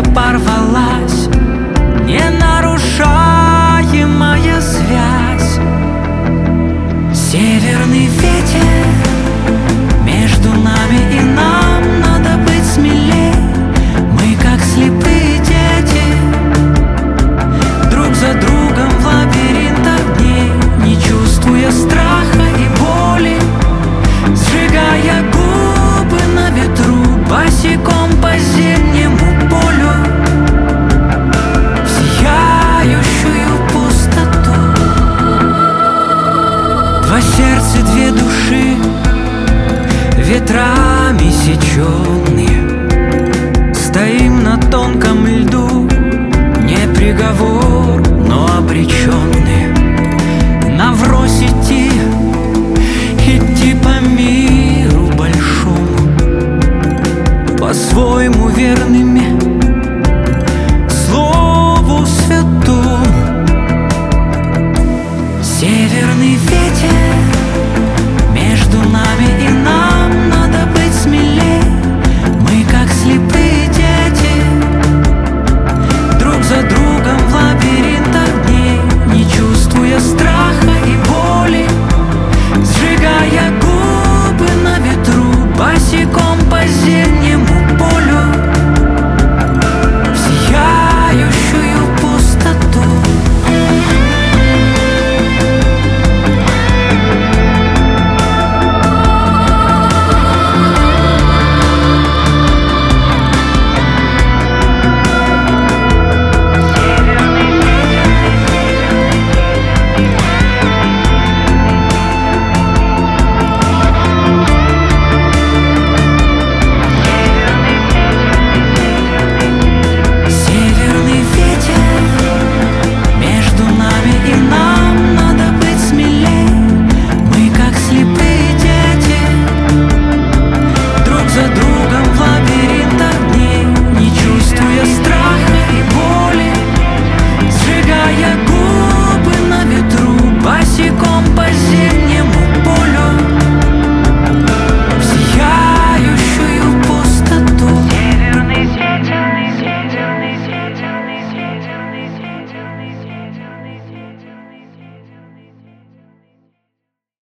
порвалась ненарушаемая связь. Северный ветер между нами, и нам надо быть смелей. Мы как слепые дети, друг за другом в лабиринтах дней, не чувствуя страха и боли, сжигая губы на ветру, босиком по зимнему полю, в сияющую пустоту. Два сердца, две души, ветрами сеченные, стоим на тонком льду, не приговор, но обреченный.